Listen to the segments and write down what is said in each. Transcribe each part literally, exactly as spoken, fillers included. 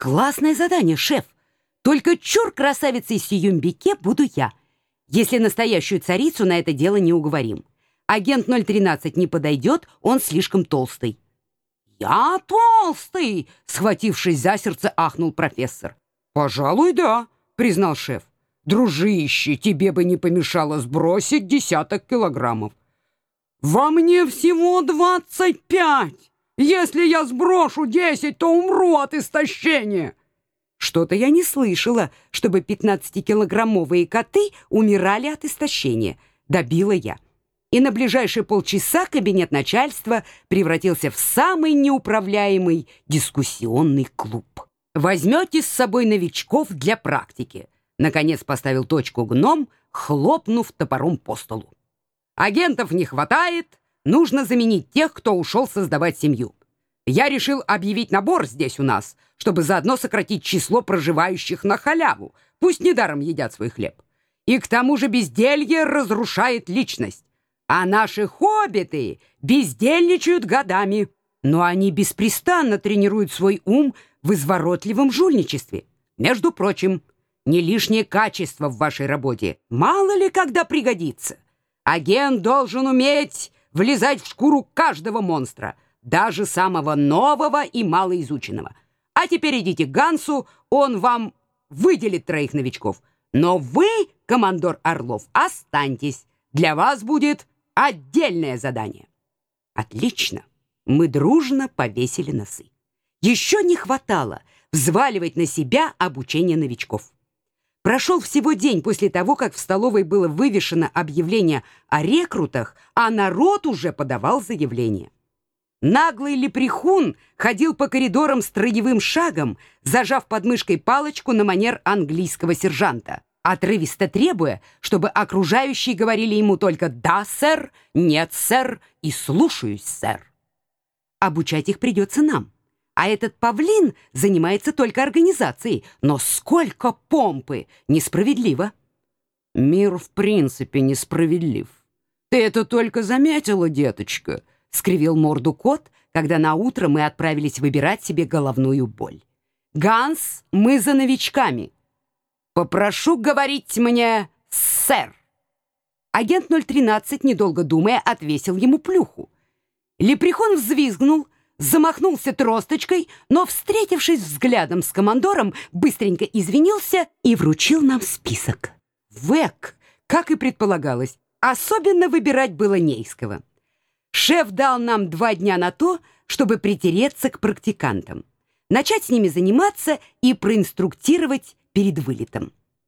Классное задание, шеф. Только чур красавицей Сиюмбике буду я, если настоящую царицу на это дело не уговорим. Агент ноль тринадцать не подойдет, он слишком толстый». «Я толстый!» — схватившись за сердце, ахнул профессор. «Пожалуй, да», — признал шеф. «Дружище, тебе бы не помешало сбросить десяток килограммов». «Во мне всего двадцать пять! Если я сброшу десять, то умру от истощения!» «Что-то я не слышала, чтобы пятнадцатикилограммовые коты умирали от истощения», — добила я. И на ближайшие полчаса кабинет начальства превратился в самый неуправляемый дискуссионный клуб. «Возьмете с собой новичков для практики», — наконец поставил точку гном, хлопнув топором по столу. «Агентов не хватает, нужно заменить тех, кто ушел создавать семью. Я решил объявить набор здесь у нас, чтобы заодно сократить число проживающих на халяву, пусть недаром едят свой хлеб. И к тому же безделье разрушает личность. А наши хоббиты бездельничают годами, но они беспрестанно тренируют свой ум в изворотливом жульничестве. Между прочим, не лишнее качество в вашей работе, мало ли когда пригодится. Агент должен уметь влезать в шкуру каждого монстра, даже самого нового и малоизученного. А теперь идите к Гансу, он вам выделит троих новичков. Но вы, командор Орлов, останьтесь. Для вас будет отдельное задание». Отлично. Мы дружно повесили носы. Еще не хватало взваливать на себя обучение новичков. Прошел всего день после того, как в столовой было вывешено объявление о рекрутах, а народ уже подавал заявление. Наглый лепрехун ходил по коридорам строевым шагом, зажав под мышкой палочку на манер английского сержанта, отрывисто требуя, чтобы окружающие говорили ему только «да, сэр», «нет, сэр» и «слушаюсь, сэр». Обучать их придется нам. А этот павлин занимается только организацией. Но сколько помпы! Несправедливо. «Мир в принципе несправедлив. Ты это только заметила, деточка?» — скривил морду кот, когда наутро мы отправились выбирать себе головную боль. «Ганс, мы за новичками. Попрошу говорить мне «сэр». Агент ноль тринадцать, недолго думая, отвесил ему плюху. Лепрехун взвизгнул, замахнулся тросточкой, но, встретившись взглядом с командором, быстренько извинился и вручил нам список. Вэк, как и предполагалось, особенно выбирать было не из кого. Шеф дал нам два дня на то, чтобы притереться к практикантам, начать с ними заниматься и проинструктировать перед вылетом.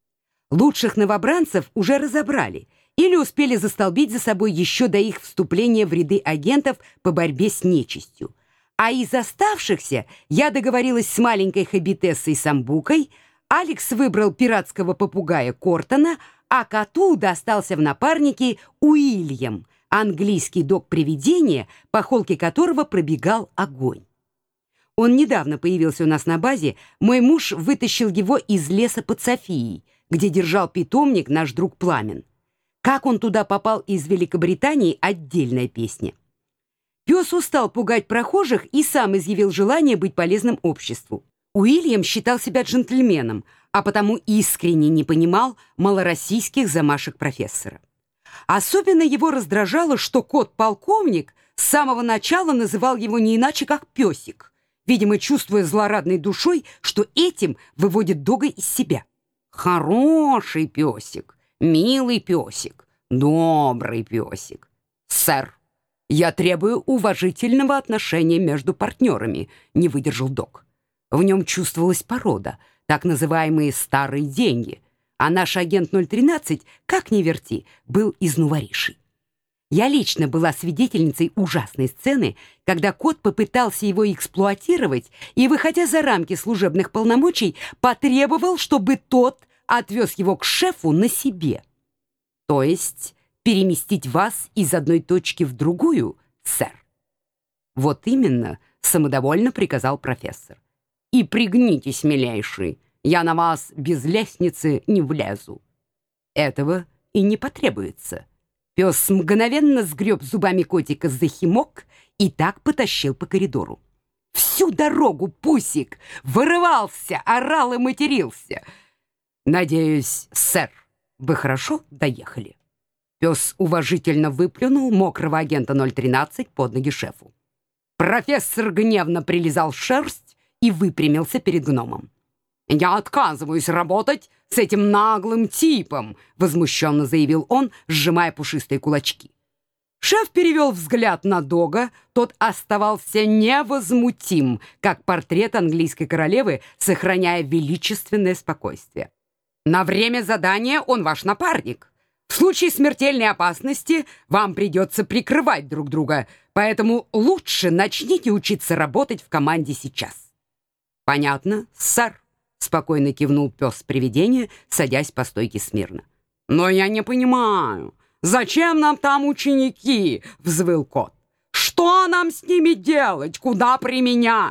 Лучших новобранцев уже разобрали или успели застолбить за собой еще до их вступления в ряды агентов по борьбе с нечистью. А из оставшихся я договорилась с маленькой хоббитессой Самбукой, Алекс выбрал пиратского попугая Кортона, а коту достался в напарники Уильям, английский дог привидения, по холке которого пробегал огонь. Он недавно появился у нас на базе, мой муж вытащил его из леса под Софией, где держал питомник наш друг Пламен. Как он туда попал из Великобритании — отдельная песня. Пес устал пугать прохожих и сам изъявил желание быть полезным обществу. Уильям считал себя джентльменом, а потому искренне не понимал малороссийских замашек профессора. Особенно его раздражало, что кот-полковник с самого начала называл его не иначе, как «песик», видимо, чувствуя злорадной душой, что этим выводит дога из себя. «Хороший песик, милый песик, добрый песик. Сэр, я требую уважительного отношения между партнерами», — не выдержал дог. В нем чувствовалась порода, так называемые «старые деньги», а наш агент ноль тринадцать, как ни верти, был из нуворишей. Я лично была свидетельницей ужасной сцены, когда кот попытался его эксплуатировать и, выходя за рамки служебных полномочий, потребовал, чтобы тот отвез его к шефу на себе. То есть переместить вас из одной точки в другую, сэр. Вот именно, самодовольно приказал профессор. И пригнитесь, милейший, я на вас без лестницы не влезу. Этого и не потребуется. Пес мгновенно сгреб зубами котика за химок и так потащил по коридору. Всю дорогу Пусик вырывался, орал и матерился. «Надеюсь, сэр, вы хорошо доехали?» Пес уважительно выплюнул мокрого агента ноль тринадцать под ноги шефу. Профессор гневно прилизал шерсть и выпрямился перед гномом. «Я отказываюсь работать с этим наглым типом», — возмущенно заявил он, сжимая пушистые кулачки. Шеф перевел взгляд на Дога, тот оставался невозмутим, как портрет английской королевы, сохраняя величественное спокойствие. «На время задания он ваш напарник. В случае смертельной опасности вам придется прикрывать друг друга, поэтому лучше начните учиться работать в команде сейчас». «Понятно, сэр», — спокойно кивнул пес-привидение, садясь по стойке смирно. «Но я не понимаю, зачем нам там ученики?» — взвыл кот. «Что нам с ними делать? Куда применять?»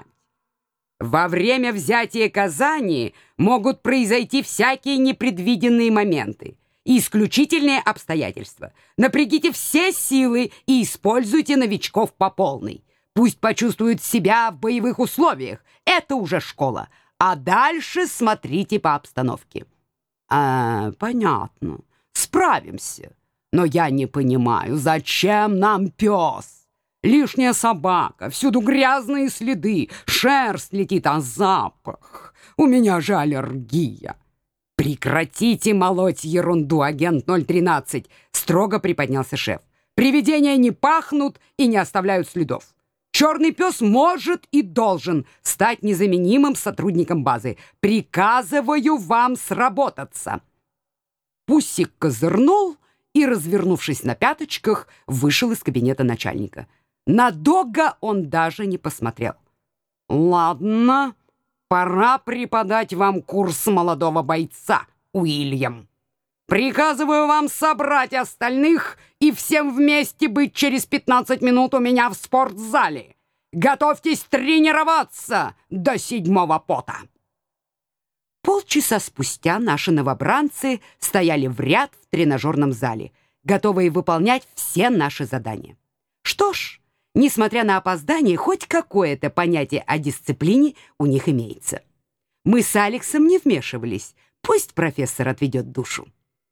«Во время взятия Казани могут произойти всякие непредвиденные моменты и исключительные обстоятельства. Напрягите все силы и используйте новичков по полной. Пусть почувствуют себя в боевых условиях. Это уже школа. А дальше смотрите по обстановке». «А, понятно. Справимся. Но я не понимаю, зачем нам пес? Лишняя собака, всюду грязные следы, шерсть летит, а запах. У меня же аллергия». «Прекратите молоть ерунду, агент ноль тринадцать», — строго приподнялся шеф. «Привидения не пахнут и не оставляют следов. Черный пес может и должен стать незаменимым сотрудником базы. Приказываю вам сработаться». Пусик козырнул и, развернувшись на пяточках, вышел из кабинета начальника. На Дога он даже не посмотрел. «Ладно, пора преподать вам курс молодого бойца, Уильям. Приказываю вам собрать остальных и всем вместе быть через пятнадцать минут у меня в спортзале. Готовьтесь тренироваться до седьмого пота». Полчаса спустя наши новобранцы стояли в ряд в тренажерном зале, готовые выполнять все наши задания. Что ж, несмотря на опоздание, хоть какое-то понятие о дисциплине у них имеется. Мы с Алексом не вмешивались, пусть профессор отведет душу.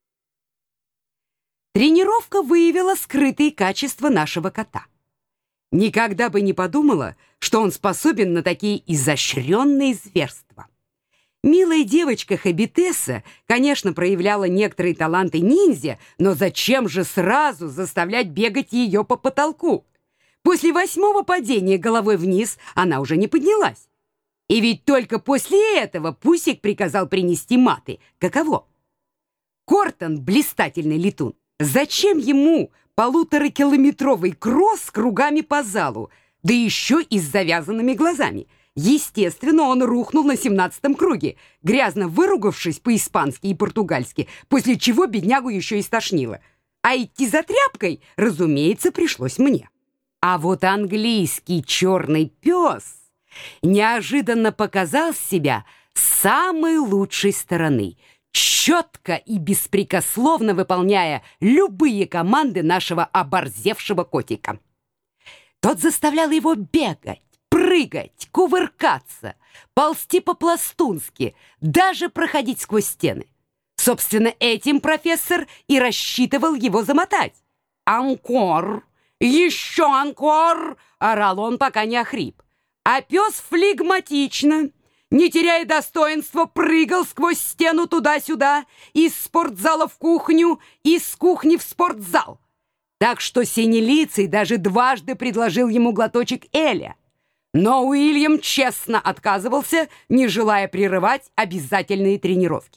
Тренировка выявила скрытые качества нашего кота. Никогда бы не подумала, что он способен на такие изощренные зверства. Милая девочка Хабитесса, конечно, проявляла некоторые таланты ниндзя, но зачем же сразу заставлять бегать ее по потолку? После восьмого падения головой вниз она уже не поднялась. И ведь только после этого Пусик приказал принести маты. Каково? Кортон, блистательный летун, зачем ему полуторакилометровый кросс с кругами по залу, да еще и с завязанными глазами? Естественно, он рухнул на семнадцатом круге, грязно выругавшись по-испански и португальски, после чего беднягу еще и стошнило. А идти за тряпкой, разумеется, пришлось мне. А вот английский черный пес неожиданно показал себя с самой лучшей стороны, четко и беспрекословно выполняя любые команды нашего оборзевшего котика. Тот заставлял его бегать, прыгать, кувыркаться, ползти по-пластунски, даже проходить сквозь стены. Собственно, этим профессор и рассчитывал его замотать. «Анкор! Еще анкор!» — орал он, пока не охрип. А пес флегматично, не теряя достоинства, прыгал сквозь стену туда-сюда, из спортзала в кухню, из кухни в спортзал. Так что Синелицый даже дважды предложил ему глоточек эля. Но Уильям честно отказывался, не желая прерывать обязательные тренировки.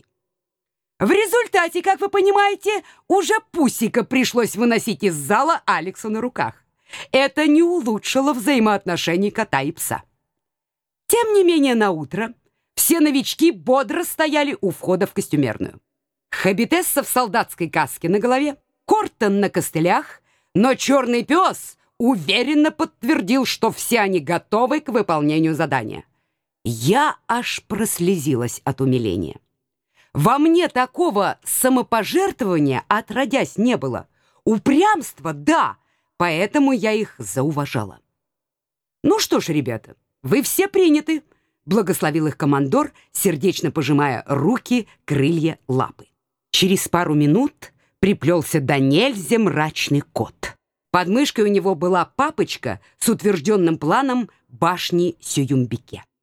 В результате, как вы понимаете, уже Пусика пришлось выносить из зала Алексу на руках. Это не улучшило взаимоотношений кота и пса. Тем не менее, на утро все новички бодро стояли у входа в костюмерную. Хабитесса в солдатской каске на голове, Кортон на костылях, но черный пес уверенно подтвердил, что все они готовы к выполнению задания. Я аж прослезилась от умиления. Во мне такого самопожертвования отродясь не было. Упрямство, да, поэтому я их зауважала. Ну что ж, ребята, «Вы все приняты», — благословил их командор, сердечно пожимая руки, крылья, лапы. Через пару минут приплелся до нельзя мрачный кот. Под мышкой у него была папочка с утвержденным планом башни Сююмбике.